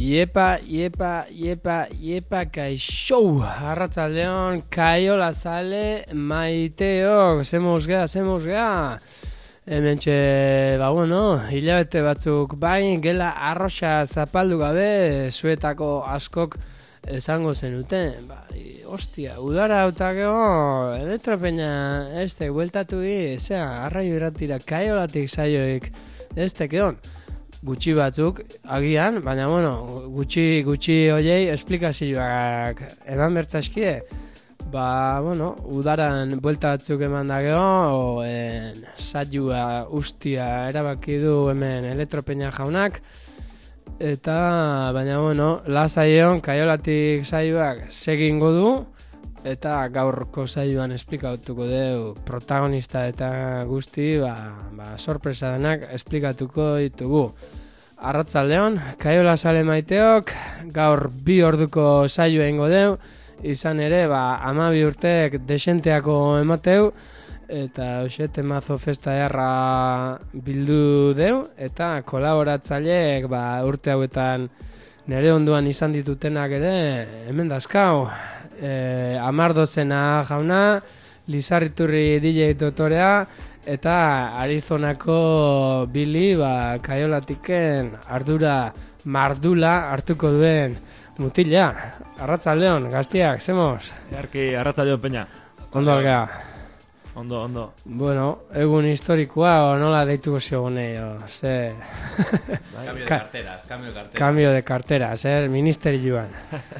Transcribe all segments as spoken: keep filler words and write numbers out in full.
Iepa, iepa, iepa, iepa, kaixo, arratzaldeon, kaiola zale, maiteok, zemuz gea, zemuz gea. Hementxe, ba bueno, hilabete batzuk bain, gela arroxa zapaldu gabe, zuetako askok esango zenuten. Ba, ostia, udara hautakeo, elektropeina, este, bueltatu gi, zera, arraio irratira, kaiolatik saioik, este, keon. Gutxi batzuk, agian, baina, bueno, gutxi, gutxi hoiei esplikazioak eman bertzaskie. Ba, bueno, udaran buelta batzuk eman dageo, en, saioa ustia erabaki du hemen elektropeina jaunak. Eta, baina, bueno, lasaion, kaiolatik saioak segingo du. Eta gaurko saioan esplikatuko deu protagonista eta guzti, ba, ba, sorpresa denak esplikatuko ditugu. Arratzaldeon, kaiola sale maiteok, gaur bi orduko saioa ingo deu, izan ere, ba, amabi urtek desenteako emateu, eta hoxe temazo festa erra bildu deu, eta kolaboratzaileek ba, urte hauetan nire onduan izan ditutenak ere, hemen dazkau. E, Amardozena jauna, Lizarriturri D J dotorea, eta Arizonako Billy, ba, kaiolatiken ardura mardula hartuko duen mutila. Arratzaldeon, gaztiak, zemoz? Earki, arratzaldeon peña. Ondo algea. Ondo, ondo. Bueno, egun historikoa, o nola deituko ziogunei, o, ze... Cambio de carteras, cambio de carteras. Cambio de carteras, eh, ministerioan.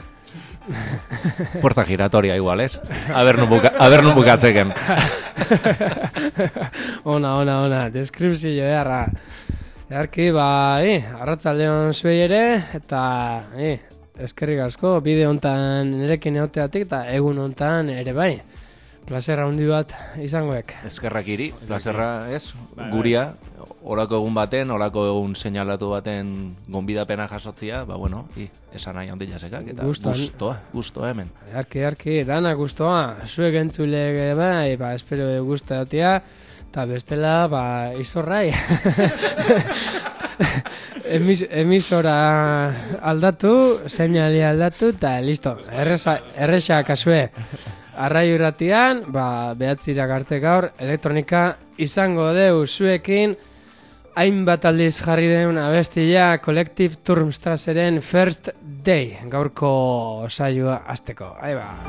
Puerta giratoria igual, ez? A ver nun buka, a ver nun bukatzeken. Ona, ona, ona, deskripzio edarra. Earki, ba, eh, arratzaldeon zuei ere, eta, eh, eskerrik asko, bide hontan nirekin egoteatik, eta egun hontan ere bai. Plazerra handi bat izangoek. Eskerrak iri, plazerra ez, guria, olako egun baten, olako egun seinalatu baten gonbidapena jasotzia, ba bueno, i, esan nahi handi jasekak, eta Gustoan. gustoa, gustoa hemen. Earki, earki, dana gustoa, zuek entzulek ere bai, ba, espero gusta datia, eta bestela, ba, izorrai. Emis, emisora aldatu, seinali aldatu, eta listo, erresa, erresa kasue. Arraio irratian, ba, behatzirak arte gaur, elektronika izango deu zuekin, hainbat aldiz jarri deun abestia Collective Turmstrasseren First Day, gaurko saioa hasteko. Ahí ba.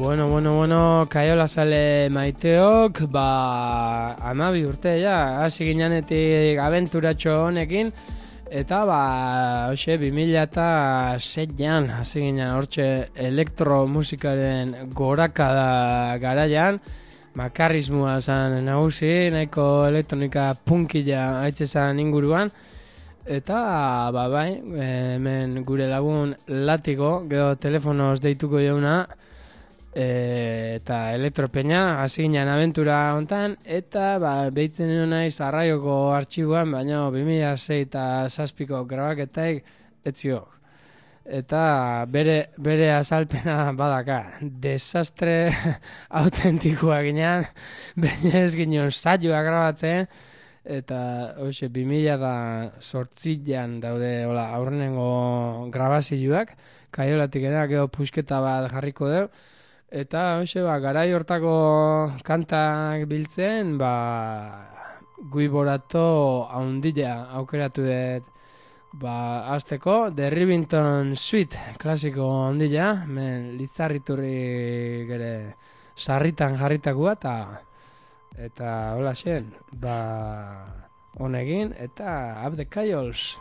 bueno, bueno, bueno, kaiola sale maiteok, ba, amabi urte, ja, hasi ginenetik abenturatxo honekin, eta, ba, hoxe, bi mila eta seian, hasi ginen hortxe elektromusikaren gorakada garaian, makarrismoa zan nagusi, nahiko elektronika punkila haitze zan inguruan, eta, ba, bai, hemen gure lagun Latigo, gero telefonoz deituko jauna, e, eta elektropeña, hasi ginen abentura hontan, eta, ba, behitzen nio naiz arraioko artxiboan, baina bi mila sei eta zazpiko grabaketaik etzio. Eta bere, bere azalpena badaka, desastre autentikoa ginean, baina ez ginen saioa grabatzen, eta hoxe, bi mila da sortzian daude hola, aurrenengo grabazioak, kaiolatik era, gero pusketa bat jarriko dugu, eta hoxe, ba, garai hortako kantak biltzen, ba, guiborato haundila aukeratu dut, ba, azteko, The Rivington Suite, klasiko ondila, men Lizarriturri gere sarritan jarritakua, eta eta hola xen, ba, honegin, eta Up the Chaos.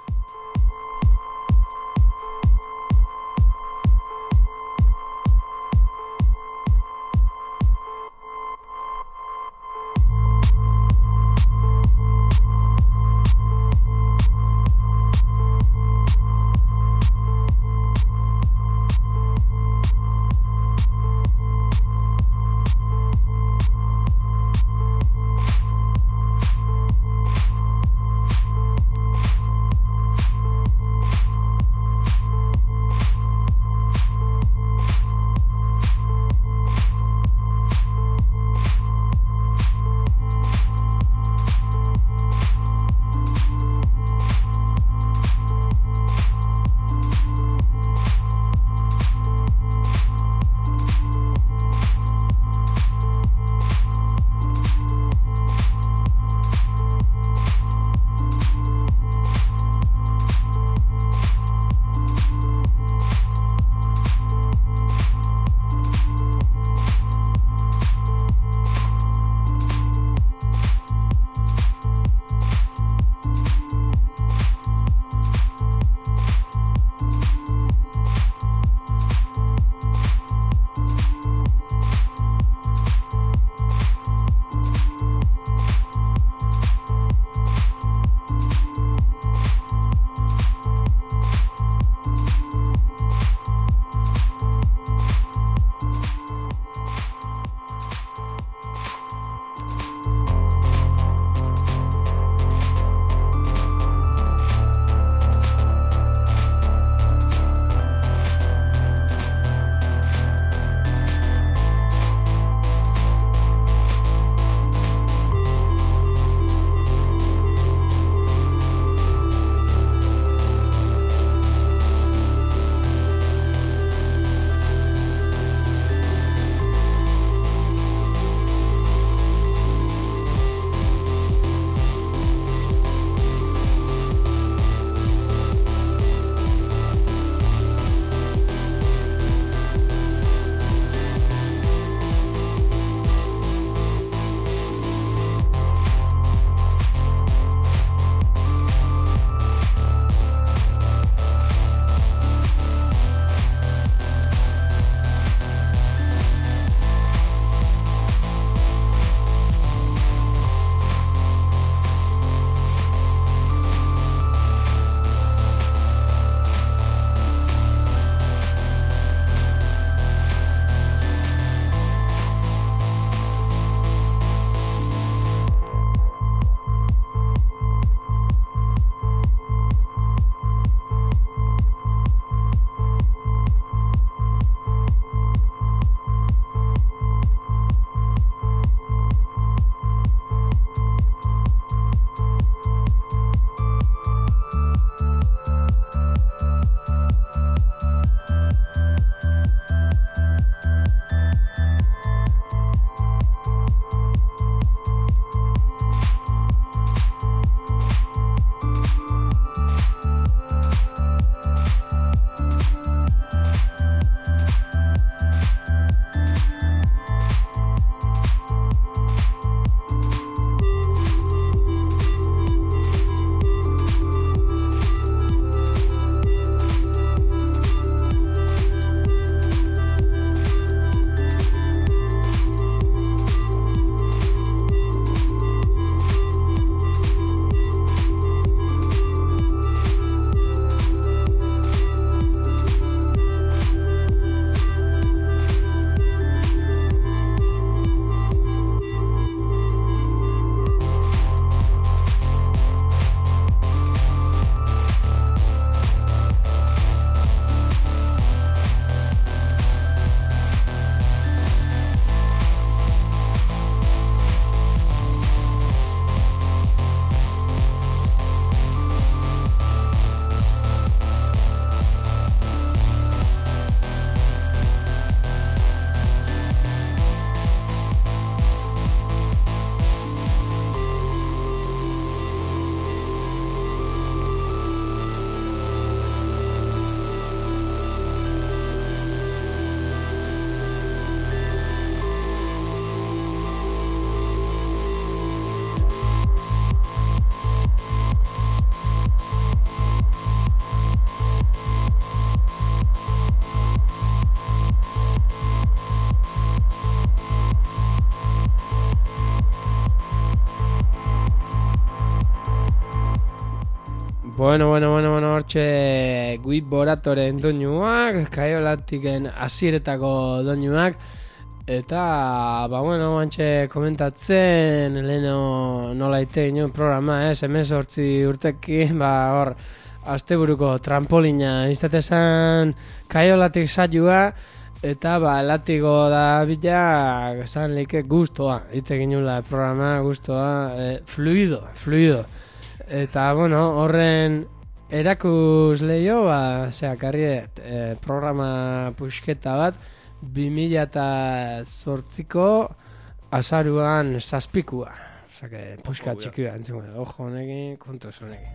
Bueno, bueno, bueno, bueno, hortxe Gui Boratoren doinuak, Kaiolatiken hasieretako doinuak, eta, ba, bueno, bantxe komentatzen, leheno nola ite ginen programa, ez, hemezortzi urtekin, ba, hor, asteburuko trampolina, izatezan Kaiolatik saioa, eta, ba, latigo da bila, esan like gustoa, ite ginula programa, gustoa, eh, fluido, fluido. Eta, bueno, horren erakus lehio, ba, zeakarriet, e, programa pusketa bat, bi mila zortziko azaruan zazpikua. Osake, puska txikua, entzungo, ojo honekin, kontuz honekin.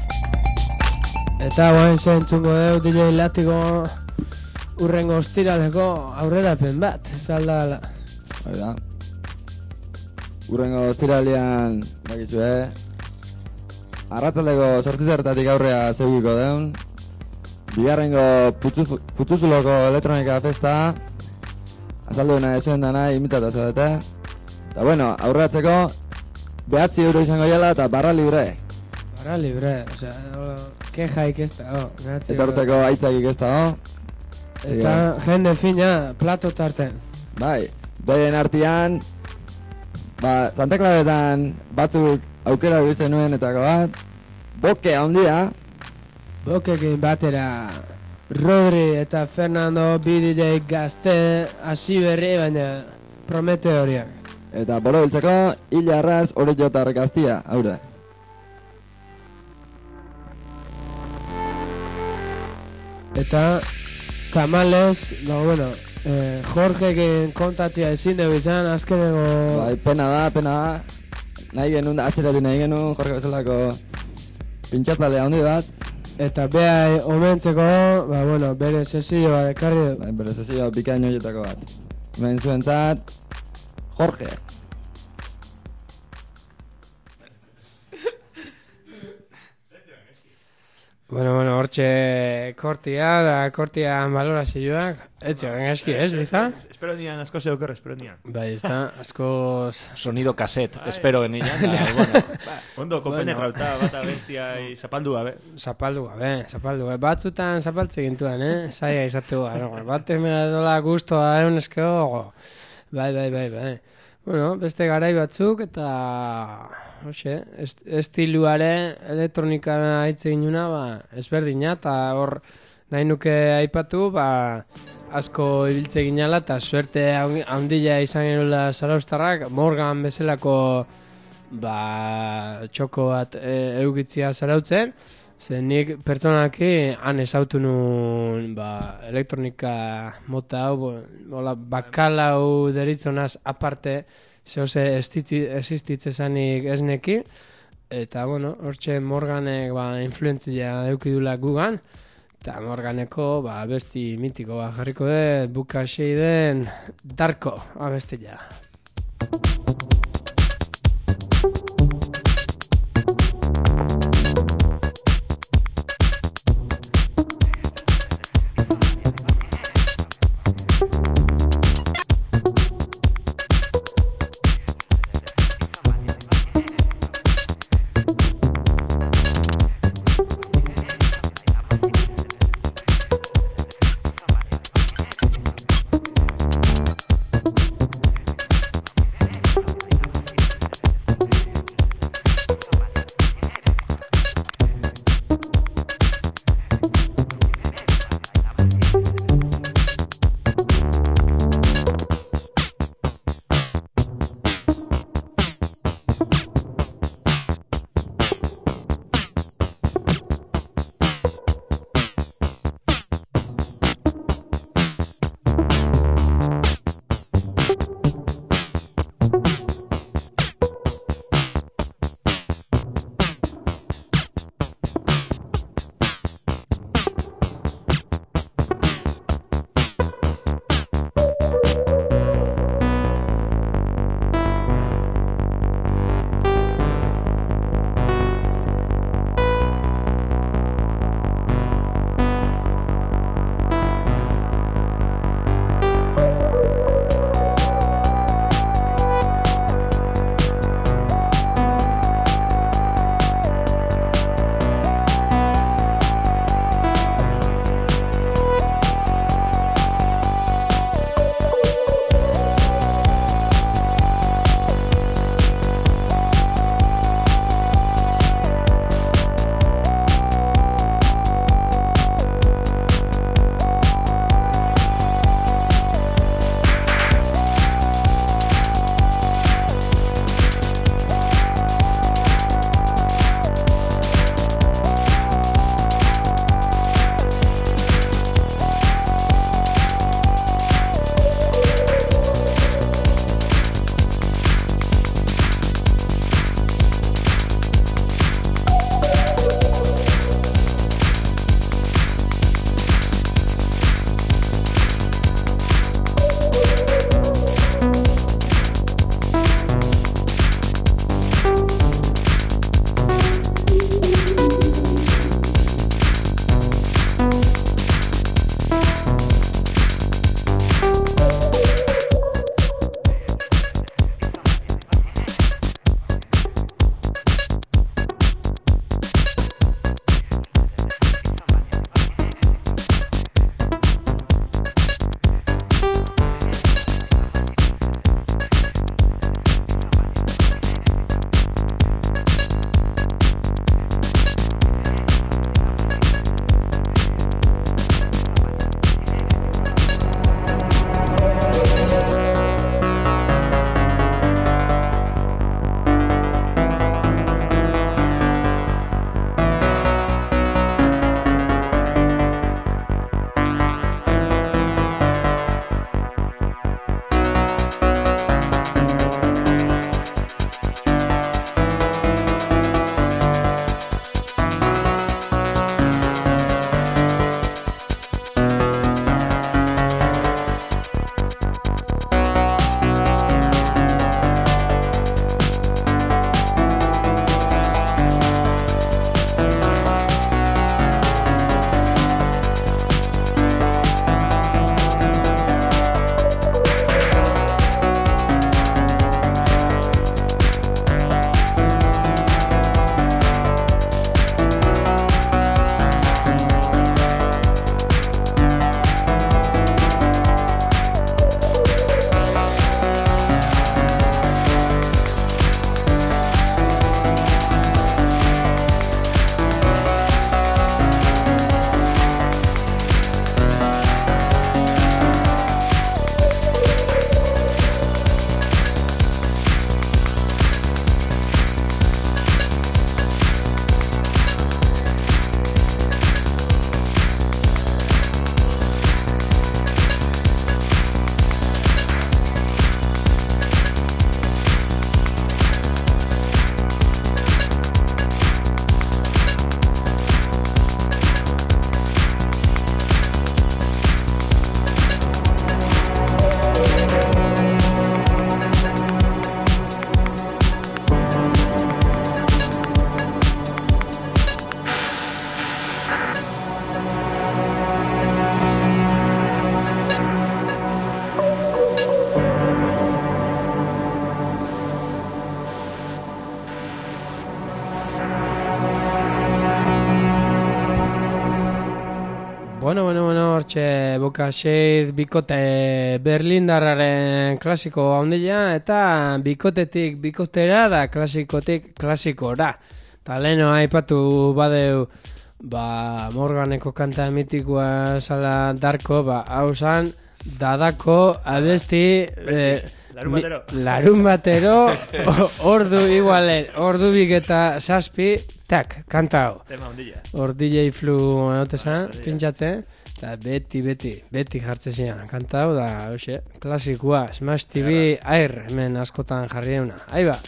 Eta, guain zen, entzungo deu, D J Latigo urrengo ostiraleko aurrerapen bat, ez alda ala. Baina, urrengo ostiralian, bakizu, eh? Arratzaldeko sortzizertatik aurrea zeugiko deun. Bigarrengo Putuzuloko elektronika festa. Azalduena ezuen dana, imitatu zaudete. Eta bueno, aurreatzeko behatzi euro izango jala eta barra libre. Barra libre, osea, kejaik ez da, oh, eta urteko aitzakik ez da, oh. Eta jende fina, plato tarten. Bai, behen artian, ba, Santa Claretan batzuk aukera bizen nuen etako bat, boke handia. Bokekin batera Rodri eta Fernando bi D J gazte hasi berri, baina promete horiak. Eta bolo biltzeko, Illa Arraz hori jotar gaztia, haure. Eta tamales, no, bueno, eh, Jorgekin kontatzia ezin dugu izan, azkeneko... Bai, pena da, pena da. Nahi genuen, azeratu nahi genuen, Jorge bezalako pintxatzalea handi bat. Eta behai omentzeko, ba, bueno, bere sesioa ekarri du. Bai, bere sesioa bikaino horietako bat. Hemen zuentzat, Jorge. Bueno, bueno, hortxe kortia, da kortian balorazioak. Etxe, horren eski, ez, Liza? Espero nian, asko zeoker, espero nian. Bai, ez da, askoz... Sonido cassette, espero genila. Bueno, ondo, konpenetrauta, bata bestia, zapaldu gabe. Zapaldu gabe, zapaldu gabe. Batzutan zapaltze gintuan, eh? Zaila izatu gara. Batek me dola guztua, egun eskeo. Bai, bai, bai, bai. Bueno, beste garai batzuk eta... Hoxe, est estiluare elektronika haitze ginuna, ba, ezberdina, eta hor nahi nuke aipatu, ba, asko ibiltze ginala, eta suerte handia izan genuela Zarauztarrak, Morgan bezalako ba, txoko bat e, eukitzia Zarautzen, ze nik pertsonalki han ezautu nun ba, elektronika mota hau, bola, bakalau deritzonaz aparte, zehose existitze zanik esneki, eta, bueno, hortxe Morganek ba, influentzia eukidula gugan, eta Morganeko ba, abesti mitiko ba, jarriko dut, buka den Darko abestia. Boka Shade bikote berlindarraren klasiko handia eta bikotetik bikotera da klasikotik klasikora. Ta leheno aipatu badeu ba Morganeko kanta mitikoa sala Darko, ba hau san Dadako abesti eh, Larun batero. Larun batero ordu igualen, ordu bik eta saspi, tak, kanta hau. Tema ondilla. Hor D J Flu egotesan, pintxatzen, eta beti, beti, beti jartzen zian. Kanta hau da, hoxe, klasikoa, Smash T V, air, hemen askotan jarri euna. Aiba!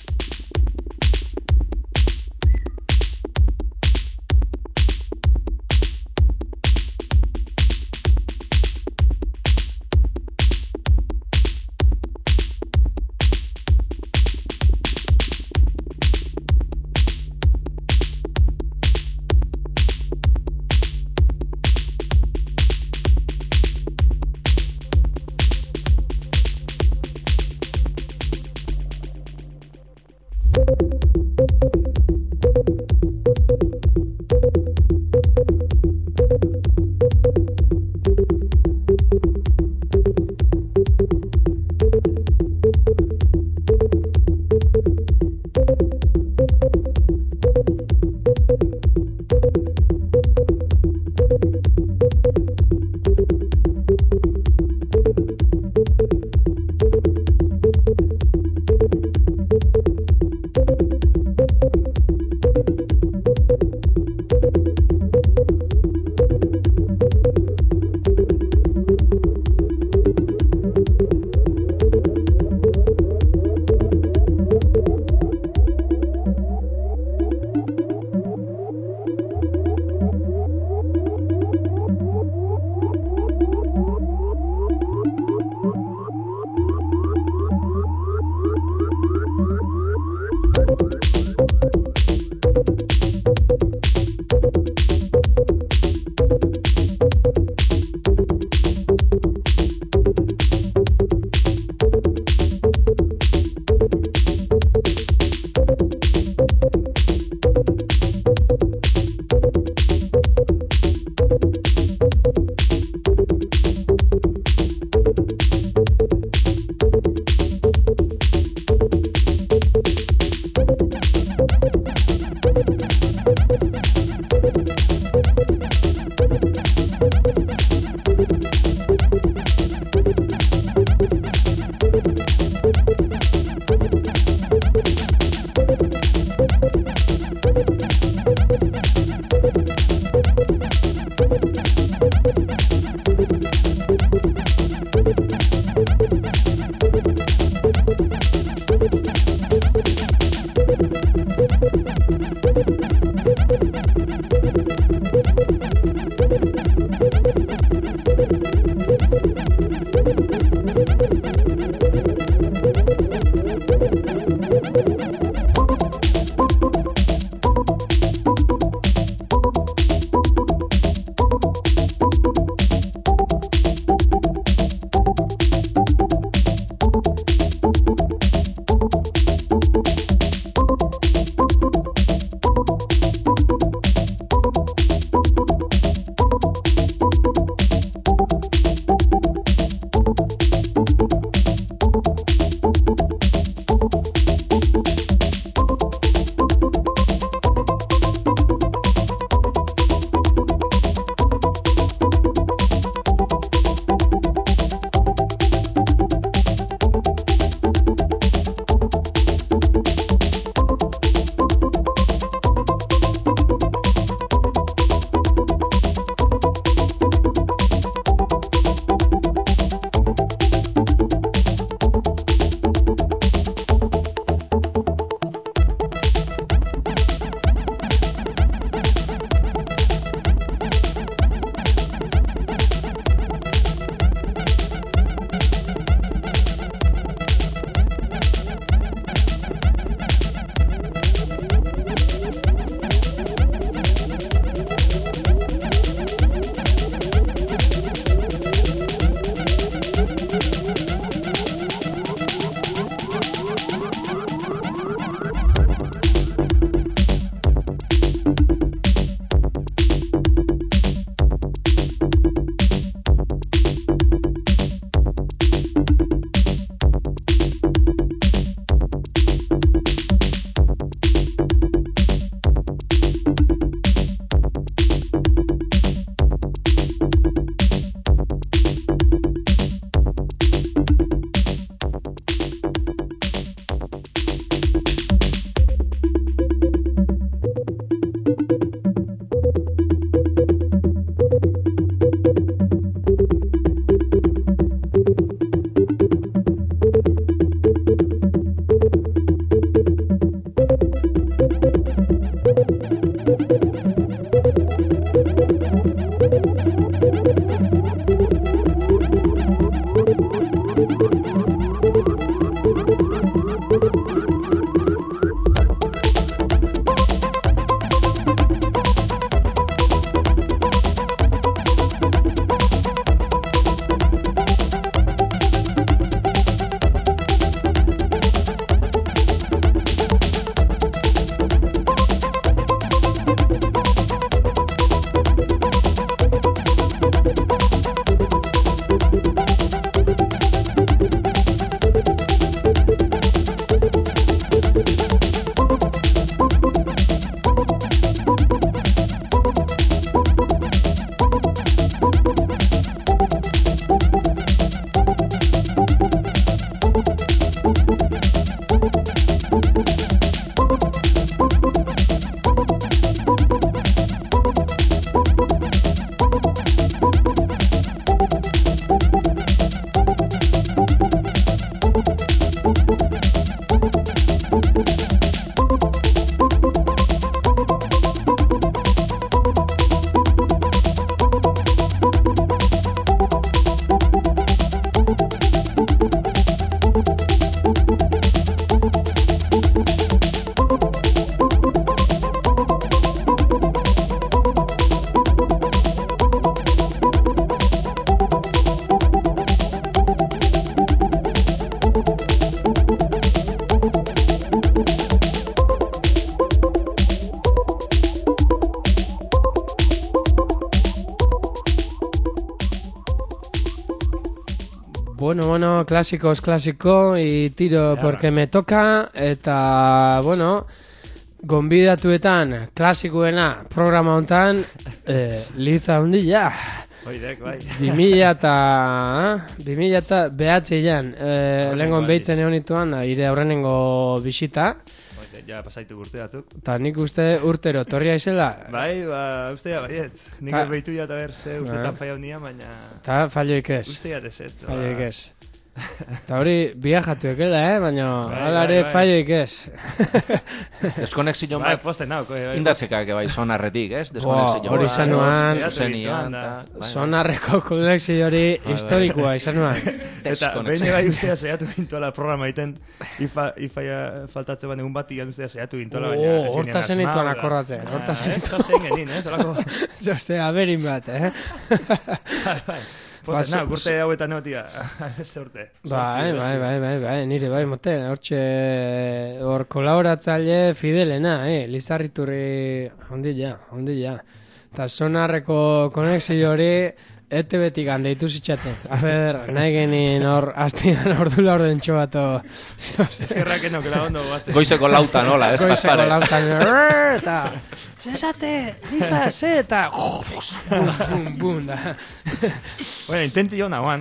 Bueno, bueno, clásicos, clásico y tiro Jarra. porque me toca eta, bueno, gonbidatuetan klasikoena programa hontan eh, Liza Undilla. Oidek, bai. Bimila eta... Bimila eta behatzean, eh, lehengon behitzen egon nituan, da, ire aurrenengo bisita. Oidek, ja pasaitu urte batzuk. Eta nik uste urtero, torria izela. Bai, ba, ustea baiet. Nik Ta- behitu ja eta berze urtetan faiau nia, baina... Eta falloik ez. Ustea deset. Falloik ez. Eta hori biajatu ekela, eh? Baina Bai, hala bai, ere bai. falloik ez. Deskonexio Bai, bat, posten nauk. indazekak bai sonarretik, ez? Boa, Deskonexio hori bat, izan nuan. Zehatu Zuzenian, egiten da. ta- bai, bai. Sonarreko konexio hori bai. historikoa izan nuan. Eta Deskonexio. behin bai ustea zehatu gintuala programa egiten ifa, ifaia faltatze ban egun bati ustea zehatu gintuala, baina... Oh, ez ginen horta asmau, zenituan da. akordatzen, Ah, horta ez, zenituan. Zen genin, ez? Olako... Zoze, aberin bat, eh? Bai, bai. Ba, Posten, so- na, urte hauetan neotia. Beste urte. Bai, bai, bai, bai, bai, nire bai, moten, hortxe, hor kolaboratzaile fidelena, eh, Lizarriturri, ondila, ondila. Eta sonarreko konexio hori, ete betik handeitu zitxate. A ber, nahi genin hor, hastian ordula orden txobato. Eskerrak enok, la ondo batzen. Goizeko lauta nola, ez? Goizeko Gaspare? lautan, eta, zesate, liza, ze, eta, bum, bum, bum, da. Bueno, intentzio nagoan.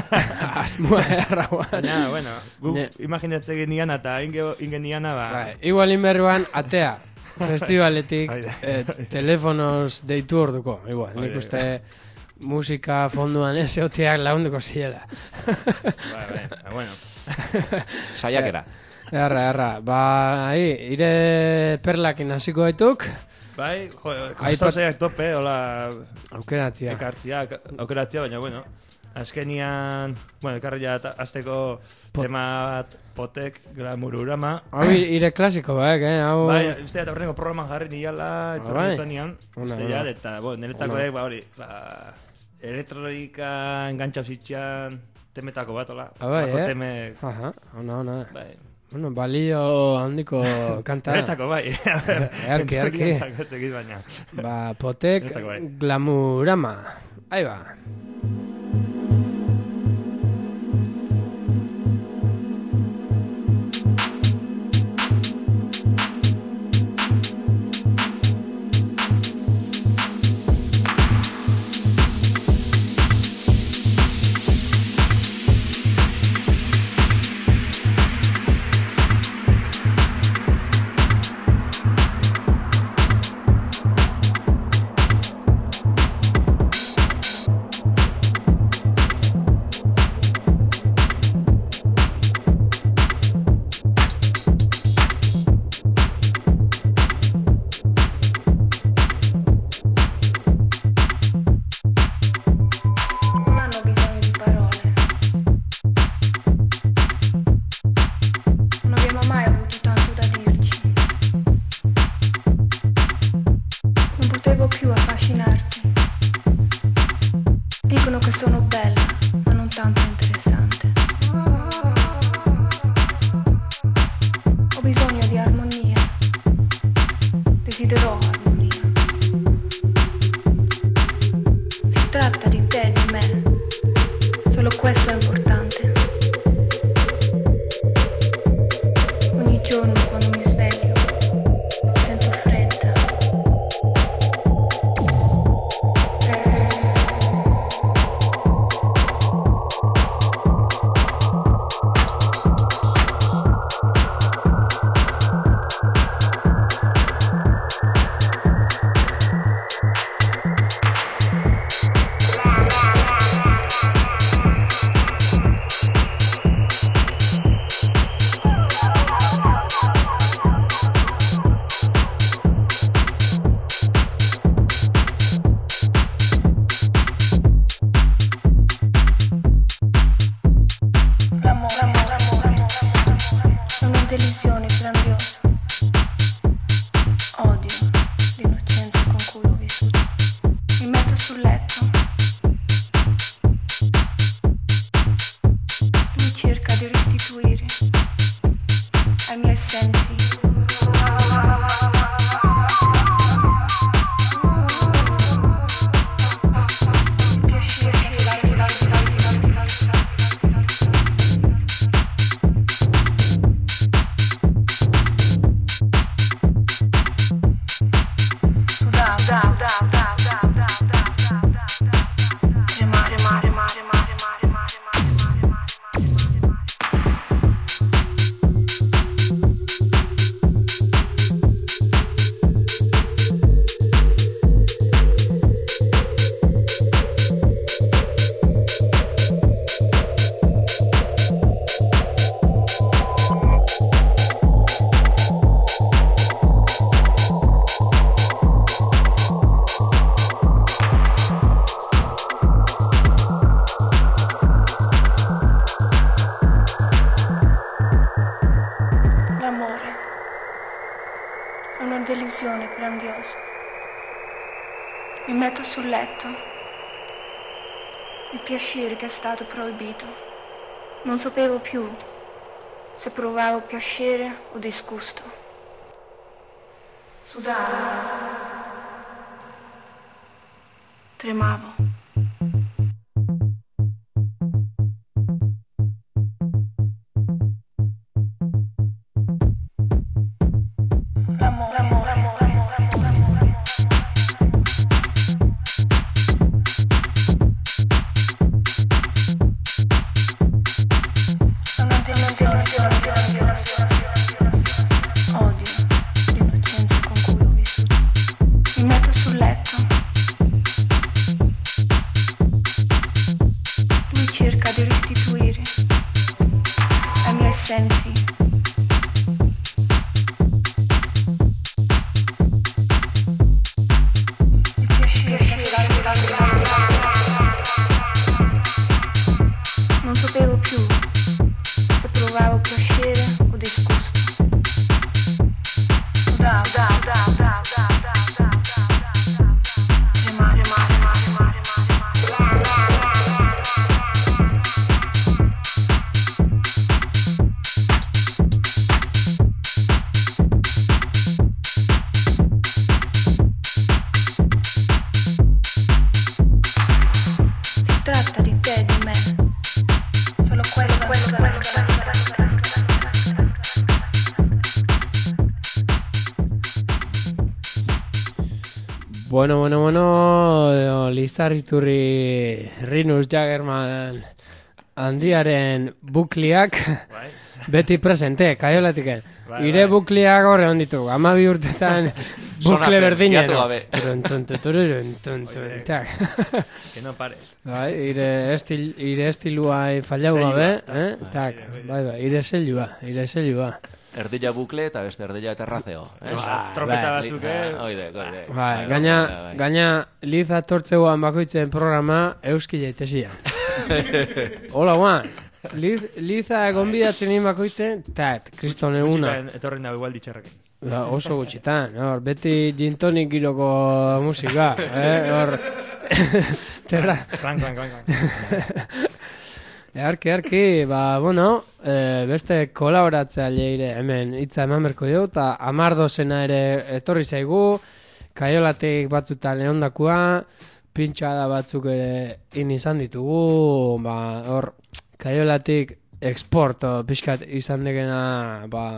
Asmoa errauan. Baina, bueno, gu Ne. imaginatzen genian eta inge, inge niana, ba... Bai, igual inberruan atea. Festivaletik Bai, eh, telefonos deitu orduko, igual. Nik Bai, uste musika fonduan ez eotiak lagunduko ziela. Bai, bai, ba, bueno. Saiakera. Erra, erra. Ba, ahi, ire perlakin hasiko gaituk, Bai, jo, Aipat- kostauzeak tope, hola, aukeratzia. ekartzia, aukeratzia, baina, bueno, azkenian, bueno, ekarri ja ta- azteko Pot- tema bat, potek, glamururama. Hau ire klasiko, baek, eh? Hau... Bai, uste eta horrengo programan jarri niala, bai. etorri dutanian, Ona, uste ona. ja, eta, bueno, niretzako Ona. ba, hori, ba, elektronika engantzau zitxan, temetako bat, hola, Ah, bai, Holako eh? temek, Aha, ona, ona. bai, Bueno, balio handiko kanta. niretzako bai, a ber, Earki, earki. entzurientzako ez egit baina. Ba, potek Niretzako bai. glamurama. Ahí va. Non hanno bisogno di parole. Non abbiamo mai avuto tanto da dirci. Non potevo più affascinarti. Dicono che sono bella, ma non tanto interessante. Ho bisogno di armonia. Desidero armonia. Si tratta di te e di me. Solo questo è importante. Ogni giorno quando mi sveglio sento fredda. Sono delusioni grandiose. Odio l'innocenza con cui ho vissuto. Mi metto sul letto. Lui cerca di restituire ai miei sensi piacere. è grandiosa. Mi metto sul letto. Il piacere che è stato proibito. Non sapevo più se provavo piacere o disgusto. Sudavo. Tremavo. L'amore, l'amore, l'amore, l'amore. Odio l'innocenza con cui ho vissuto. Mi metto sul letto. Lui cerca di restituire ai miei sensi il piacere. Non sapevo più se provavo piacere o disgusto. Da, da, da, da, da, da, da, da, tremare, tremare, tremare, Si tratta di te, di me. Solo questo, questo, questo, Bueno, bueno, bueno, Lizarriturri Rinus Jagerman handiaren bukliak Bai. beti presente, kaiolatik. Bai, Ire bai. bukliak horre honditu, amabi urtetan bukle Sonatzen, berdina. jatu gabe. Turun, tun, tun, turun, tun, tun, Oide. tak. Que no pare. Bai, ire, estil, ire estilua fallau Selua, gabe, tak. eh? Bai, Tak, bai, bai. bai, bai, ire selua, ire selua. Erdila bukle eta beste erdila terrazeo. Eh? Bai, Trompeta bai. batzuk, eh? Ah, Oide, oide. Bai, gaina, gaina Liza tortzeuan bakoitzen programa euskile itesia. Hola, guan. Liz, Liza gonbidatzen egin bakoitzen, tat, kriston eguna. Gutxitan etorri nago igual ditxarrekin. Da, oso gutxitan, hor, beti gin tonic giroko musika, eh, hor, terra, Klan, klan, klan, klan. earki, earki, ba, bueno, e, beste kolaboratzaile hemen hitza eman berko jo, eta amardozena ere etorri zaigu, kaiolatik batzutan lehondakua, pintxada batzuk ere in izan ditugu, ba, hor, kaiolatik exporto pixkat izan degena, ba,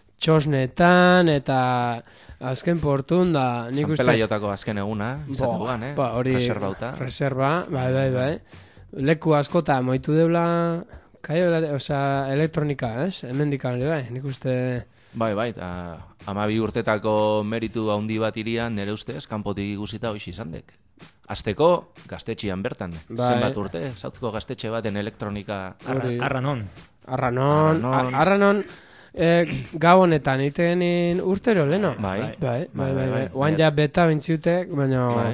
txosnetan, eta azken portun da, nik San uste... Pelaiotako azken eguna, izan Bo, duan, eh? ba, hori, Reserbauta. Reserva, bai, bai, bai. Leku askota moitu deula, kaiola, osea, elektronika, ez? Hemendikan ere bai, nik uste... Bai, bai, eta amabi urtetako meritu handi bat irian, nire ustez, kanpotik ikusita hoxi izan dek. Azteko, gaztetxian bertan. Bai. Zenbat urte, zautzko gaztetxe baten elektronika... Arra, Hori. arranon. Arranon, Arranon. a- arranon, eh, gabonetan itegenin urtero, leno? Bai. Bai, bai, bai, bai, bai. Oan ja beta bintziutek, baina... Bai.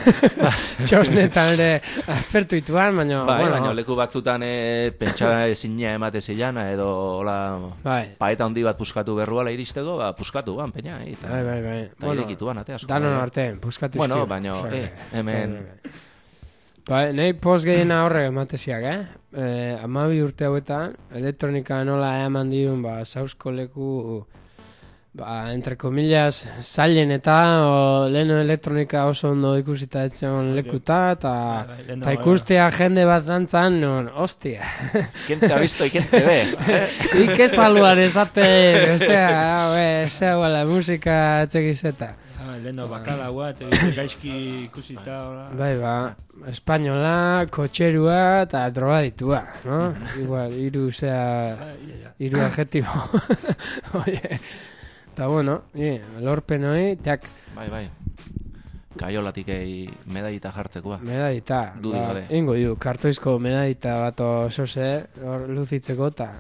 Txosnetan ere aspertu ituan, baina... Bai, bueno, baina leku batzutan e, pentsa ezina emate zilana, edo hola, Bai. paeta handi bat puskatu berruala iristeko, ba, puskatu ban, peña, eh, eta, Bai, bai, bai. eta Bueno, irekituan, ate asko. Danon bai. artean, puskatu Bueno, izkio. baina, Bai, eh, bai, hemen... bai, bai. Bai, nahi post gehiena horre emateziak, eh? eh amabi urte hauetan, elektronika nola eman dirun, ba, zauzko leku, ba, entre comillas, zailen eta, o, leheno elektronika oso ondo ikusita etxean lekuta, eta Bai, bai, leheno, ta bai, ikustea jende bat dantzan, non, hostia. ¿Quién te ha visto y quién te ve? Ike saluan esate, osea, we, osea, la musika txekizeta. Ah, leheno bakalaua, etxe gaizki ikusita, hola. Bai, ba, espainola, kotxerua eta drogaditua, no? Igual, hiru, osea, Bai, ia, ia. hiru adjetibo. Oie, eta bueno, ie, lorpen hori, jak, Bai, bai. Kaiolatik ei medallita jartzekoa. medallita. Dudik gabe. Ingo du, kartoizko medallita bat osose, hor luzitzeko, eta...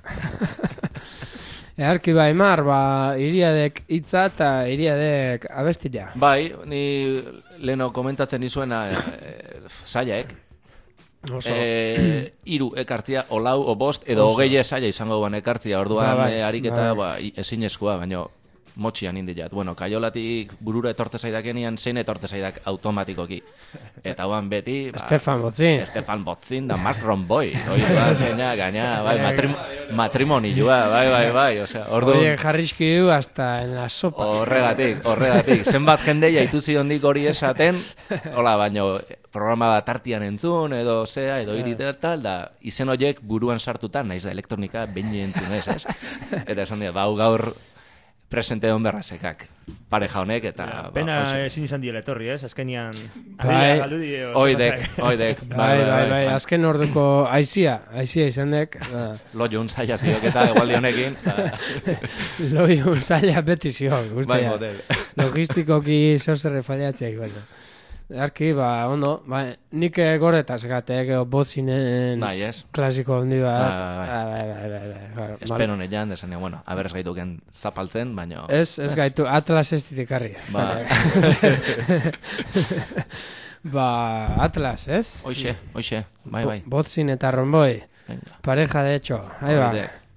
Earki bai mar, ba, iriadek hitza eta iriadek abestila. Bai, ni leno komentatzen izuena e, zailaek. Oso. E, iru ekartzia, olau, o bost, edo Oso. hogei zaila izango ban ekartzia, orduan Bai, bai, e, ariketa bai. ba, i- ezinezkoa, baina motxian indiat. Bueno, kaiolatik burura etorte zaidakenian, zein etorte zaidak automatikoki. Eta hoan beti... Ba, Stefan Botzin. Stefan Botzin da Mark Romboy. Hoi duan zeina, gaina, bai, matrim, matrimonioa, bai, bai, bai. Osea, ordu... Oie, jarrizki du hasta en la sopa. Horregatik, horregatik. Zenbat jendeia ituzi hondik hori esaten, hola, baino, programa bat artian entzun, edo zea, edo irita tal, da, izen horiek buruan sartuta, naiz da elektronika, behin entzun ez, ez? Eta esan dira, bau gaur presente hon berrazekak. Pareja honek, eta... Pena ba, ezin izan diela etorri, ez? Azkenian... Bai. Oidek, oidek. Bai, bai, bai, azken orduko aizia, aizia izan dek. Loiun zaila ziok eta egualdi honekin. Loiun zaila beti ziok, Bai, guztia. model. Logistikoki zozerre faliatzeik, bueno. Arki, ba, ondo, ba, nik gorretaz gatek, Botzinen Bai, ez? klasiko handi bat. Bai, bai, bai, bai, bai, bai, bai. Espero nean, desan, bueno, aberrez gaituken zapaltzen, baina... Ez, ez gaitu, Atlas ez ditikarri. Ba, ba, Atlas, ez? hoxe, hoxe, bai, bai. Botzin eta Romboi, Venga. pareja de hecho, ahí ba. Oidek.